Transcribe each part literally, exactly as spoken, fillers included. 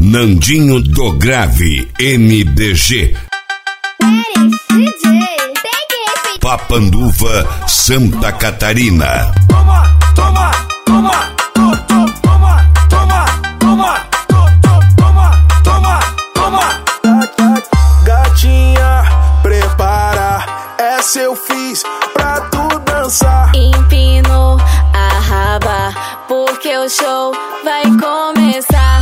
Nandinho do Grave, M B G. D J, Papanduva, Santa Catarina. Toma, toma, toma, to, to, toma, toma, toma, to, to, toma, toma, toma. Gatinha, prepara, essa eu fiz pra tu dançar. Empino a raba, porque o show vai começar.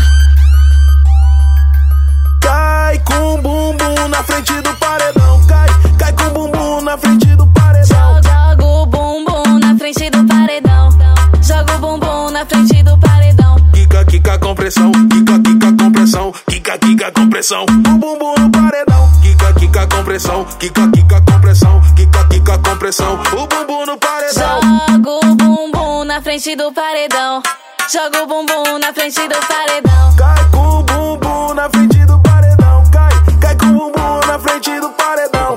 Cai com o bumbum na frente do paredão. Cai, cai com o bumbum na frente do paredão. Joga o bumbum na frente do paredão. Joga o bumbum na frente do paredão. Quica, quica com pressão. Quica, quica com pressão. Quica, quica com pressão. O bumbum no paredão. Quica, quica com pressão. Quica, quica com pressão. Quica, quica com pressão. O bumbum no paredão. Joga o bumbum na frente do paredão. Joga o bumbum na frente do paredão. Cai com o bumbum na frente do paredão. Cai, cai com o bumbum na frente do paredão.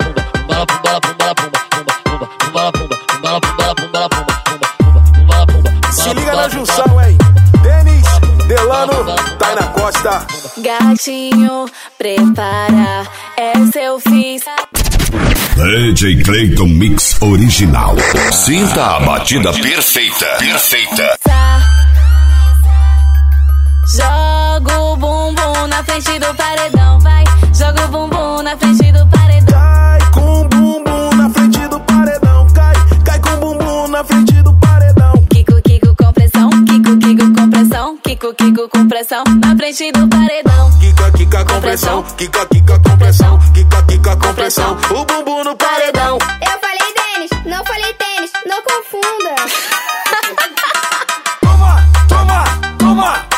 Se liga na junção, hein? Denis, Delano, Taina Costa. Gatinho, prepara, essa eu fiz. D J Clayton Mix Original. Sinta a batida perfeita. Perfeita. Joga o bumbum na frente do paredão, vai. Joga o bumbum na frente do paredão. Cai com o bumbum na frente do paredão. Cai, cai com o bumbum na frente do paredão. Kiko, Kiko com pressão, Kiko, Kiko com pressão, Kiko, Kiko com pressão na frente do paredão. Kika, kika com pressão, kika, kika com pressão, kika, kika com pressão. O bumbum no paredão. Eu falei Denis, não falei tênis, não confunda. Toma, toma, toma.